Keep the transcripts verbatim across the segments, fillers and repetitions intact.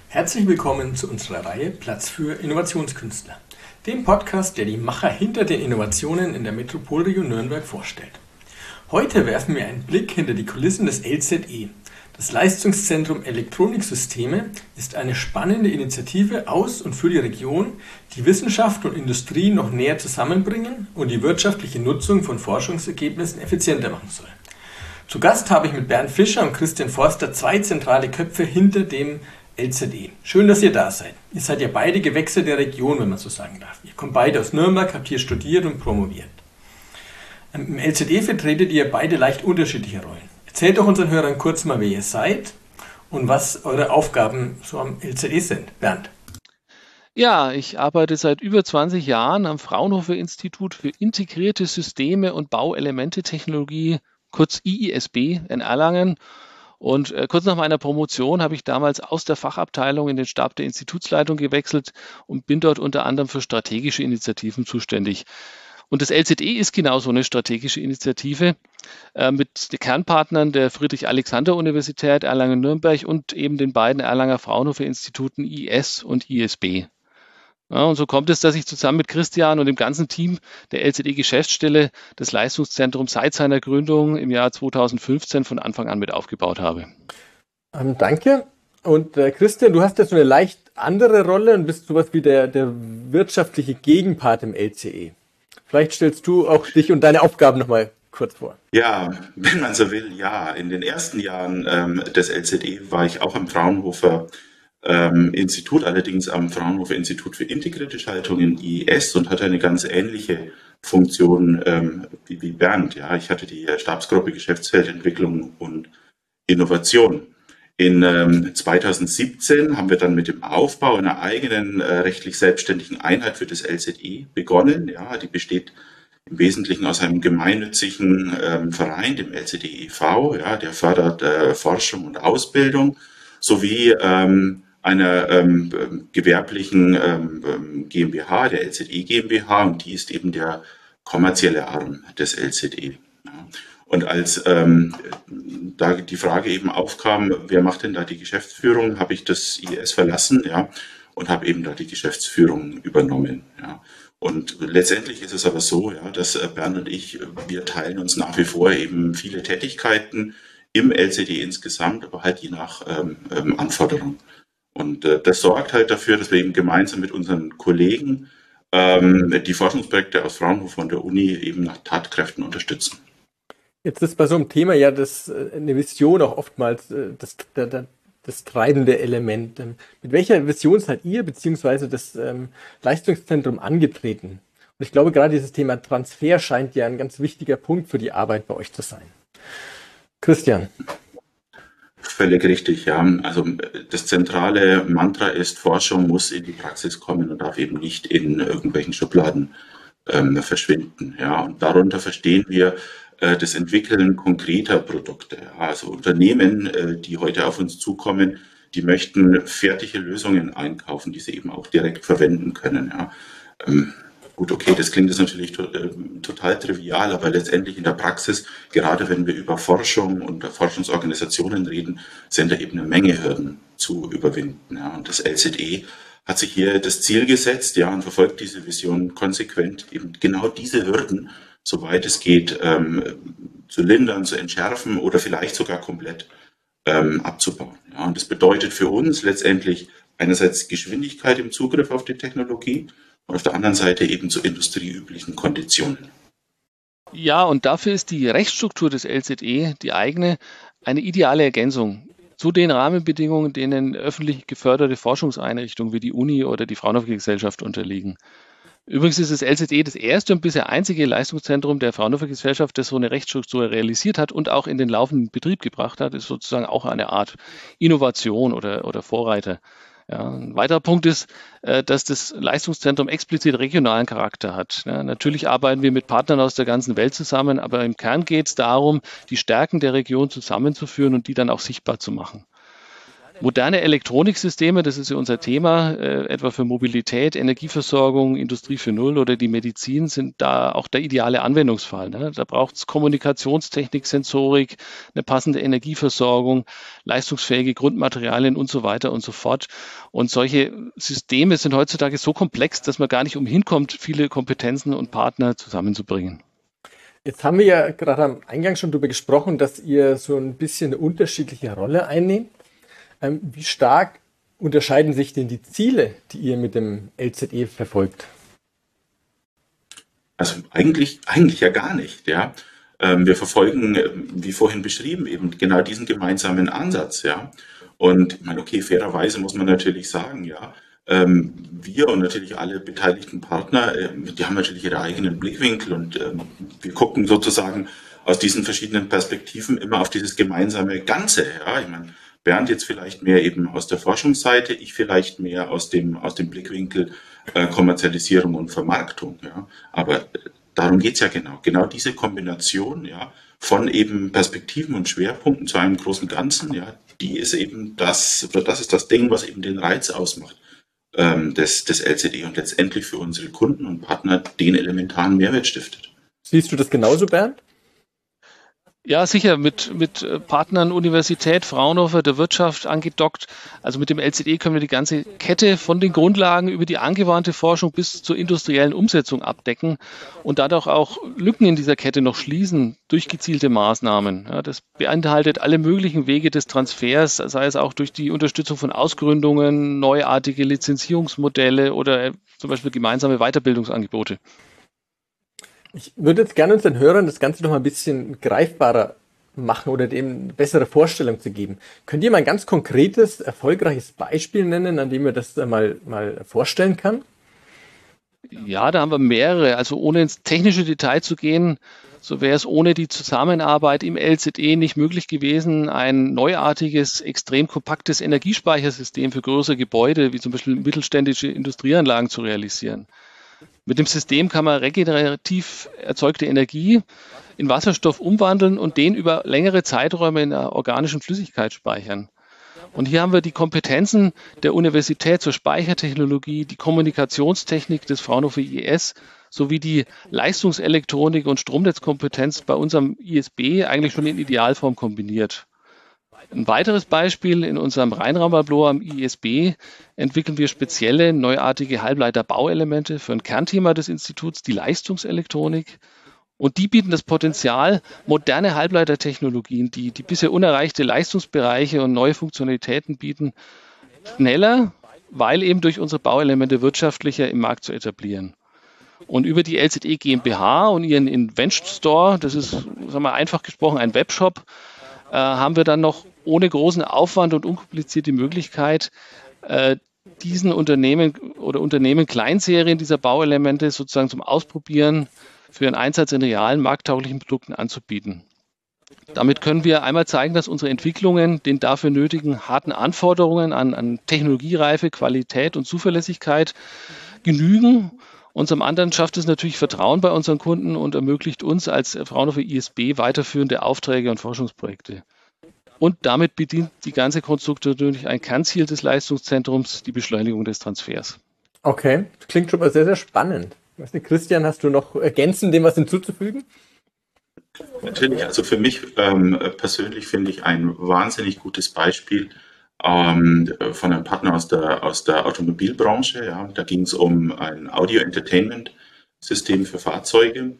Herzlich willkommen zu unserer Reihe Platz für Innovationskünstler, dem Podcast, der die Macher hinter den Innovationen in der Metropolregion Nürnberg vorstellt. Heute werfen wir einen Blick hinter die Kulissen des L Z E. Das Leistungszentrum Elektroniksysteme ist eine spannende Initiative aus und für die Region, die Wissenschaft und Industrie noch näher zusammenbringen und die wirtschaftliche Nutzung von Forschungsergebnissen effizienter machen soll. Zu Gast habe ich mit Bernd Fischer und Christian Forster zwei zentrale Köpfe hinter dem L Z E. Schön, dass ihr da seid. Ihr seid ja beide Gewächse der Region, wenn man so sagen darf. Ihr kommt beide aus Nürnberg, habt hier studiert und promoviert. Im L Z E vertretet ihr beide leicht unterschiedliche Rollen. Erzählt doch unseren Hörern kurz mal, wer ihr seid und was eure Aufgaben so am L Z E sind. Bernd. Ja, ich arbeite seit über zwanzig Jahren am Fraunhofer Institut für integrierte Systeme und Bauelemente-Technologie, kurz I I S B, in Erlangen. Und äh, kurz nach meiner Promotion habe ich damals aus der Fachabteilung in den Stab der Institutsleitung gewechselt und bin dort unter anderem für strategische Initiativen zuständig. Und das L Z E ist genau so eine strategische Initiative äh, mit den Kernpartnern der Friedrich-Alexander-Universität Erlangen-Nürnberg und eben den beiden Erlanger Fraunhofer-Instituten I S und I S B. Ja, und so kommt es, dass ich zusammen mit Christian und dem ganzen Team der L Z E-Geschäftsstelle das Leistungszentrum seit seiner Gründung im Jahr zweitausendfünfzehn von Anfang an mit aufgebaut habe. Ähm, danke. Und äh, Christian, du hast ja so eine leicht andere Rolle und bist sowas wie der, der wirtschaftliche Gegenpart im L Z E. Vielleicht stellst du auch dich und deine Aufgaben nochmal kurz vor. Ja, wenn man so will, ja. In den ersten Jahren ähm, des L Z E war ich auch am Fraunhofer Ähm, Institut, allerdings am Fraunhofer Institut für integrierte Schaltungen I S und hatte eine ganz ähnliche Funktion ähm, wie, wie Bernd. Ja, ich hatte die Stabsgruppe Geschäftsfeldentwicklung und Innovation. In ähm, zweitausendsiebzehn haben wir dann mit dem Aufbau einer eigenen äh, rechtlich selbstständigen Einheit für das L Z E begonnen. Ja, die besteht im Wesentlichen aus einem gemeinnützigen ähm, Verein, dem L Z E e V. Ja, der fördert äh, Forschung und Ausbildung sowie ähm, einer ähm, gewerblichen ähm, GmbH, der L Z E GmbH, und die ist eben der kommerzielle Arm des L Z E. Ja. Und als ähm, da die Frage eben aufkam, wer macht denn da die Geschäftsführung, habe ich das I S verlassen, ja, und habe eben da die Geschäftsführung übernommen. Ja. Und letztendlich ist es aber so, ja, dass Bernd und ich, wir teilen uns nach wie vor eben viele Tätigkeiten im L Z E insgesamt, aber halt je nach ähm, ähm, Anforderung. Und äh, das sorgt halt dafür, dass wir eben gemeinsam mit unseren Kollegen ähm, die Forschungsprojekte aus Fraunhofer und der Uni eben nach Tatkräften unterstützen. Jetzt ist bei so einem Thema ja das, eine Vision auch oftmals äh, das, das, das treibende Element. Ähm, mit welcher Vision seid ihr bzw. das ähm, Leistungszentrum angetreten? Und ich glaube, gerade dieses Thema Transfer scheint ja ein ganz wichtiger Punkt für die Arbeit bei euch zu sein. Christian. Völlig richtig, ja. Also das zentrale Mantra ist, Forschung muss in die Praxis kommen und darf eben nicht in irgendwelchen Schubladen ähm, verschwinden. Ja. Und darunter verstehen wir äh, das Entwickeln konkreter Produkte. Ja. Also Unternehmen, äh, die heute auf uns zukommen, die möchten fertige Lösungen einkaufen, die sie eben auch direkt verwenden können. Ja. Ähm, Gut, okay, das klingt jetzt natürlich to- äh, total trivial, aber letztendlich in der Praxis, gerade wenn wir über Forschung und Forschungsorganisationen reden, sind da eben eine Menge Hürden zu überwinden. Ja. Und das L Z E hat sich hier das Ziel gesetzt, ja, und verfolgt diese Vision konsequent, eben genau diese Hürden, soweit es geht, ähm, zu lindern, zu entschärfen oder vielleicht sogar komplett ähm, abzubauen. Ja. Und das bedeutet für uns letztendlich einerseits Geschwindigkeit im Zugriff auf die Technologie, und auf der anderen Seite eben zu industrieüblichen Konditionen. Ja, und dafür ist die Rechtsstruktur des L Z E, die eigene, eine ideale Ergänzung zu den Rahmenbedingungen, denen öffentlich geförderte Forschungseinrichtungen wie die Uni oder die Fraunhofer Gesellschaft unterliegen. Übrigens ist das L Z E das erste und bisher einzige Leistungszentrum der Fraunhofer Gesellschaft, das so eine Rechtsstruktur realisiert hat und auch in den laufenden Betrieb gebracht hat. Das ist sozusagen auch eine Art Innovation oder, oder Vorreiter. Ja, ein weiterer Punkt ist, äh, dass das Leistungszentrum explizit regionalen Charakter hat. Ja, natürlich arbeiten wir mit Partnern aus der ganzen Welt zusammen, aber im Kern geht es darum, die Stärken der Region zusammenzuführen und die dann auch sichtbar zu machen. Moderne Elektroniksysteme, das ist ja unser Thema, äh, etwa für Mobilität, Energieversorgung, Industrie vier Punkt null oder die Medizin, sind da auch der ideale Anwendungsfall. Ne? Da braucht es Kommunikationstechnik, Sensorik, eine passende Energieversorgung, leistungsfähige Grundmaterialien und so weiter und so fort. Und solche Systeme sind heutzutage so komplex, dass man gar nicht umhin kommt, viele Kompetenzen und Partner zusammenzubringen. Jetzt haben wir ja gerade am Eingang schon darüber gesprochen, dass ihr so ein bisschen eine unterschiedliche Rolle einnehmt. Ähm, wie stark unterscheiden sich denn die Ziele, die ihr mit dem L Z E verfolgt? Also eigentlich, eigentlich ja gar nicht, ja. Ähm, wir verfolgen, äh, wie vorhin beschrieben, eben genau diesen gemeinsamen Ansatz, ja. Und ich meine, okay, fairerweise muss man natürlich sagen, ja, ähm, wir und natürlich alle beteiligten Partner, äh, die haben natürlich ihre eigenen Blickwinkel und ähm, wir gucken sozusagen aus diesen verschiedenen Perspektiven immer auf dieses gemeinsame Ganze, ja. Ich meine, Bernd jetzt vielleicht mehr eben aus der Forschungsseite, ich vielleicht mehr aus dem, aus dem Blickwinkel äh, Kommerzialisierung und Vermarktung. Ja. Aber äh, darum geht's ja genau. Genau diese Kombination, ja, von eben Perspektiven und Schwerpunkten zu einem großen Ganzen, ja, die ist eben das, oder das ist das Ding, was eben den Reiz ausmacht ähm, des, des L Z E und letztendlich für unsere Kunden und Partner den elementaren Mehrwert stiftet. Siehst du das genauso, Bernd? Ja, sicher, mit, mit Partnern Universität, Fraunhofer, der Wirtschaft angedockt. Also mit dem L Z E können wir die ganze Kette von den Grundlagen über die angewandte Forschung bis zur industriellen Umsetzung abdecken und dadurch auch Lücken in dieser Kette noch schließen durch gezielte Maßnahmen. Ja, das beinhaltet alle möglichen Wege des Transfers, sei es auch durch die Unterstützung von Ausgründungen, neuartige Lizenzierungsmodelle oder zum Beispiel gemeinsame Weiterbildungsangebote. Ich würde jetzt gerne unseren Hörern das Ganze noch mal ein bisschen greifbarer machen oder dem eine bessere Vorstellung zu geben. Könnt ihr mal ein ganz konkretes, erfolgreiches Beispiel nennen, an dem ihr das mal, mal vorstellen kann? Ja, da haben wir mehrere. Also ohne ins technische Detail zu gehen, so wäre es ohne die Zusammenarbeit im L Z E nicht möglich gewesen, ein neuartiges, extrem kompaktes Energiespeichersystem für größere Gebäude, wie zum Beispiel mittelständische Industrieanlagen, zu realisieren. Mit dem System kann man regenerativ erzeugte Energie in Wasserstoff umwandeln und den über längere Zeiträume in einer organischen Flüssigkeit speichern. Und hier haben wir die Kompetenzen der Universität zur Speichertechnologie, die Kommunikationstechnik des Fraunhofer I S sowie die Leistungselektronik und Stromnetzkompetenz bei unserem I S B eigentlich schon in Idealform kombiniert. Ein weiteres Beispiel: In unserem Rheinraumlabor am I S B entwickeln wir spezielle neuartige Halbleiter-Bauelemente für ein Kernthema des Instituts, die Leistungselektronik. Und die bieten das Potenzial, moderne Halbleitertechnologien, die, die bisher unerreichte Leistungsbereiche und neue Funktionalitäten bieten, schneller, weil eben durch unsere Bauelemente wirtschaftlicher im Markt zu etablieren. Und über die L Z E GmbH und ihren Invention Store, das ist, sagen wir einfach gesprochen, ein Webshop, äh, haben wir dann noch ohne großen Aufwand und unkompliziert die Möglichkeit, äh, diesen Unternehmen oder Unternehmen Kleinserien dieser Bauelemente sozusagen zum Ausprobieren für einen Einsatz in realen markttauglichen Produkten anzubieten. Damit können wir einmal zeigen, dass unsere Entwicklungen den dafür nötigen harten Anforderungen an, an Technologiereife, Qualität und Zuverlässigkeit genügen. Und zum anderen schafft es natürlich Vertrauen bei unseren Kunden und ermöglicht uns als Fraunhofer I S B weiterführende Aufträge und Forschungsprojekte. Und damit bedient die ganze Konstruktion natürlich ein Kernziel des Leistungszentrums, die Beschleunigung des Transfers. Okay, das klingt schon mal sehr, sehr spannend. Weißt du, Christian, hast du noch ergänzend dem was hinzuzufügen? Natürlich, also für mich ähm, persönlich finde ich ein wahnsinnig gutes Beispiel ähm, von einem Partner aus der, aus der Automobilbranche. Ja. Da ging es um ein Audio-Entertainment-System für Fahrzeuge.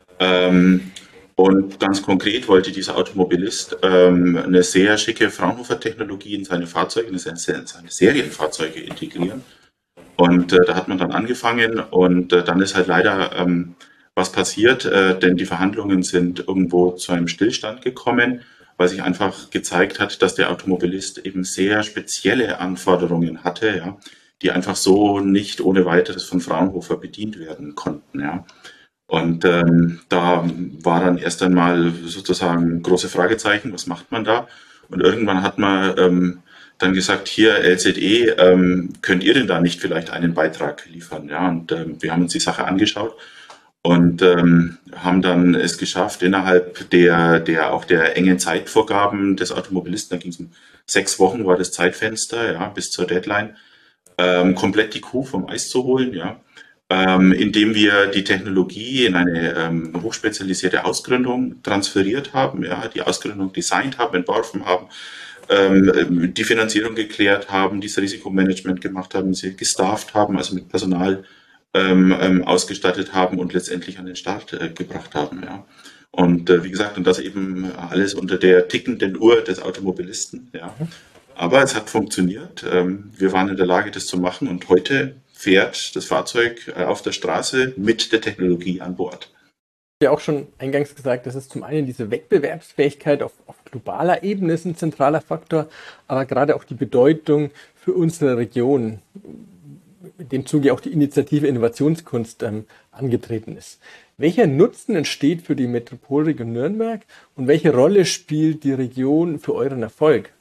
Ähm, und ganz konkret wollte dieser Automobilist ähm, eine sehr schicke Fraunhofer-Technologie in seine Fahrzeuge, in seine, seine Serienfahrzeuge integrieren. Und äh, da hat man dann angefangen und äh, dann ist halt leider ähm, was passiert, äh, denn die Verhandlungen sind irgendwo zu einem Stillstand gekommen, weil sich einfach gezeigt hat, dass der Automobilist eben sehr spezielle Anforderungen hatte, ja, die einfach so nicht ohne weiteres von Fraunhofer bedient werden konnten. Ja. Und ähm, da war dann erst einmal sozusagen große Fragezeichen, was macht man da? Und irgendwann hat man ähm, dann gesagt, hier L Z E, ähm, könnt ihr denn da nicht vielleicht einen Beitrag liefern? Ja, und ähm, wir haben uns die Sache angeschaut und ähm, haben dann es geschafft, innerhalb der, der auch der engen Zeitvorgaben des Automobilisten, da ging es um sechs Wochen, war das Zeitfenster, ja, bis zur Deadline, ähm, komplett die Kuh vom Eis zu holen, ja, ähm, indem wir die Technologie in eine ähm, hochspezialisierte Ausgründung transferiert haben, ja, die Ausgründung designt haben, entworfen haben, ähm, die Finanzierung geklärt haben, das Risikomanagement gemacht haben, sie gestafft haben, also mit Personal ähm, ähm, ausgestattet haben und letztendlich an den Start äh, gebracht haben. Ja. Und äh, wie gesagt, und das eben alles unter der tickenden Uhr des Automobilisten. Ja. Aber es hat funktioniert. Ähm, wir waren in der Lage, das zu machen und heute fährt das Fahrzeug äh, auf der Straße mit der Technologie an Bord. Ja, auch schon eingangs gesagt, das ist zum einen diese Wettbewerbsfähigkeit auf, auf globaler Ebene ist ein zentraler Faktor, aber gerade auch die Bedeutung für unsere Region, in dem Zuge auch die Initiative Innovationskunst ähm, angetreten ist. Welcher Nutzen entsteht für die Metropolregion Nürnberg und welche Rolle spielt die Region für euren Erfolg?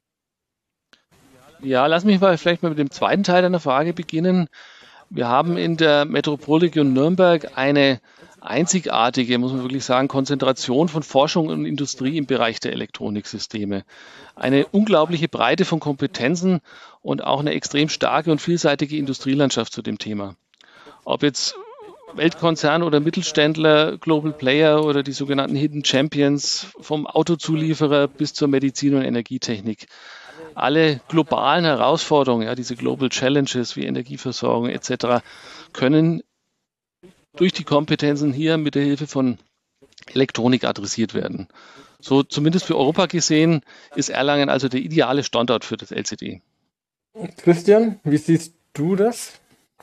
Ja, lass mich mal vielleicht mal mit dem zweiten Teil deiner Frage beginnen. Wir haben in der Metropolregion Nürnberg eine einzigartige, muss man wirklich sagen, Konzentration von Forschung und Industrie im Bereich der Elektroniksysteme. Eine unglaubliche Breite von Kompetenzen und auch eine extrem starke und vielseitige Industrielandschaft zu dem Thema. Ob jetzt Weltkonzern oder Mittelständler, Global Player oder die sogenannten Hidden Champions, vom Autozulieferer bis zur Medizin- und Energietechnik. Alle globalen Herausforderungen, ja, diese Global Challenges wie Energieversorgung et cetera, können durch die Kompetenzen hier mit der Hilfe von Elektronik adressiert werden. So zumindest für Europa gesehen ist Erlangen also der ideale Standort für das L Z E. Christian, wie siehst du das?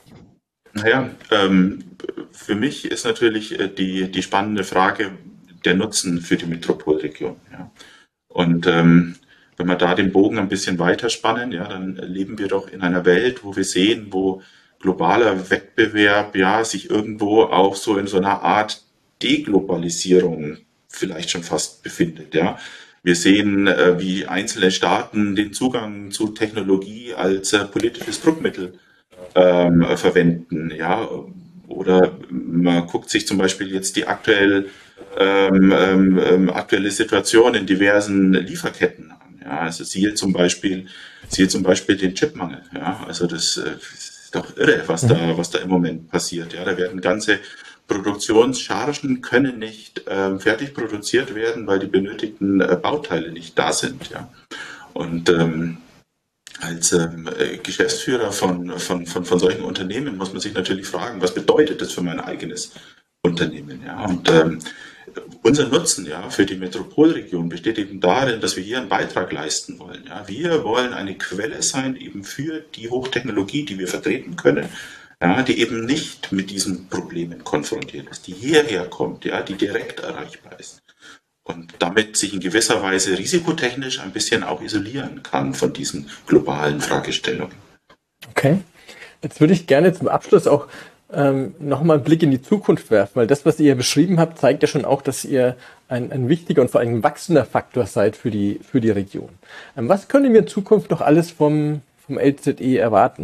Naja, ähm, für mich ist natürlich äh, die, die spannende Frage der Nutzen für die Metropolregion. Ja. Und ähm, wenn wir da den Bogen ein bisschen weiterspannen, ja, dann leben wir doch in einer Welt, wo wir sehen, wo globaler Wettbewerb ja sich irgendwo auch so in so einer Art Deglobalisierung vielleicht schon fast befindet. Ja. Wir sehen, äh, wie einzelne Staaten den Zugang zu Technologie als äh, politisches Druckmittel ähm, verwenden. Ja. Oder man guckt sich zum Beispiel jetzt die aktuell, ähm, ähm, aktuelle Situation in diversen Lieferketten an. Ja. Also siehe zum Beispiel, siehe zum Beispiel den Chipmangel. Ja. Also das äh, ist doch irre, was da, was da im Moment passiert. Ja. Da werden ganze Produktionschargen können nicht ähm, fertig produziert werden, weil die benötigten äh, Bauteile nicht da sind. Ja. Und ähm, als ähm, Geschäftsführer von, von, von, von solchen Unternehmen muss man sich natürlich fragen, was bedeutet das für mein eigenes Unternehmen? Ja? Und ähm, unser Nutzen ja, für die Metropolregion besteht eben darin, dass wir hier einen Beitrag leisten wollen. Ja? Wir wollen eine Quelle sein eben für die Hochtechnologie, die wir vertreten können, ja, die eben nicht mit diesen Problemen konfrontiert ist, die hierher kommt, ja, die direkt erreichbar ist. Und damit sich in gewisser Weise risikotechnisch ein bisschen auch isolieren kann von diesen globalen Fragestellungen. Okay, jetzt würde ich gerne zum Abschluss auch ähm, nochmal einen Blick in die Zukunft werfen, weil das, was ihr beschrieben habt, zeigt ja schon auch, dass ihr ein, ein wichtiger und vor allem wachsender Faktor seid für die, für die Region. Ähm, was können wir in Zukunft noch alles vom, vom L Z E erwarten?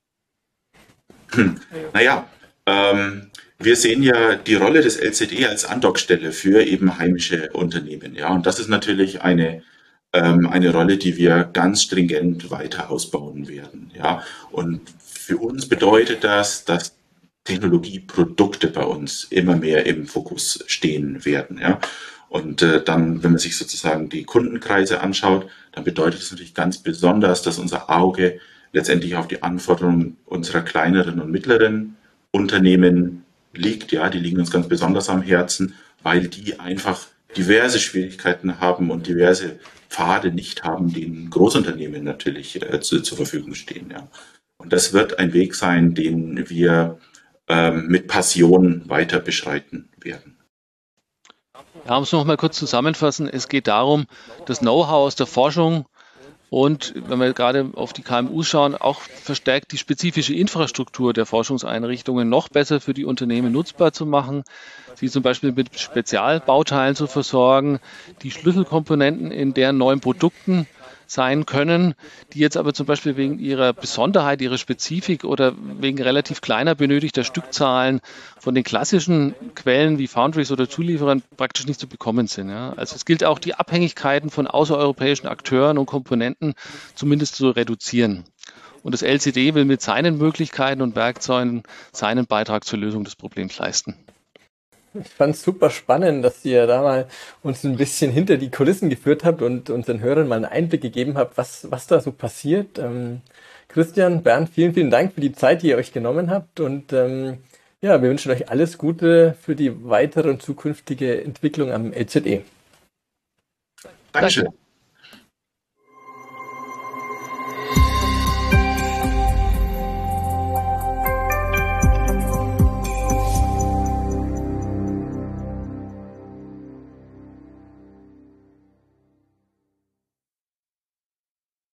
Hm. Naja, ähm, wir sehen ja die Rolle des L Z E als Andockstelle für eben heimische Unternehmen. Ja, und das ist natürlich eine, ähm, eine Rolle, die wir ganz stringent weiter ausbauen werden. Ja, und für uns bedeutet das, dass Technologieprodukte bei uns immer mehr im Fokus stehen werden. Ja, und äh, dann, wenn man sich sozusagen die Kundenkreise anschaut, dann bedeutet es natürlich ganz besonders, dass unser Auge letztendlich auf die Anforderungen unserer kleineren und mittleren Unternehmen liegt. Ja, die liegen uns ganz besonders am Herzen, weil die einfach diverse Schwierigkeiten haben und diverse Pfade nicht haben, denen Großunternehmen natürlich äh, zu, zur Verfügung stehen. Ja. Und das wird ein Weg sein, den wir ähm, mit Passion weiter beschreiten werden. Ja, um es noch mal kurz zusammenfassen, es geht darum, das Know-how aus der Forschung und, wenn wir gerade auf die K M Us schauen, auch verstärkt die spezifische Infrastruktur der Forschungseinrichtungen noch besser für die Unternehmen nutzbar zu machen, sie zum Beispiel mit Spezialbauteilen zu versorgen, die Schlüsselkomponenten in deren neuen Produkten sein können, die jetzt aber zum Beispiel wegen ihrer Besonderheit, ihrer Spezifik oder wegen relativ kleiner benötigter Stückzahlen von den klassischen Quellen wie Foundries oder Zulieferern praktisch nicht zu bekommen sind. Ja. Also es gilt auch, die Abhängigkeiten von außereuropäischen Akteuren und Komponenten zumindest zu reduzieren. Und das L C D will mit seinen Möglichkeiten und Werkzeugen seinen Beitrag zur Lösung des Problems leisten. Ich fand es super spannend, dass ihr da mal uns ein bisschen hinter die Kulissen geführt habt und unseren Hörern mal einen Einblick gegeben habt, was, was da so passiert. Ähm, Christian, Bernd, vielen, vielen Dank für die Zeit, die ihr euch genommen habt. Und ähm, ja, wir wünschen euch alles Gute für die weitere und zukünftige Entwicklung am L Z E. Dankeschön.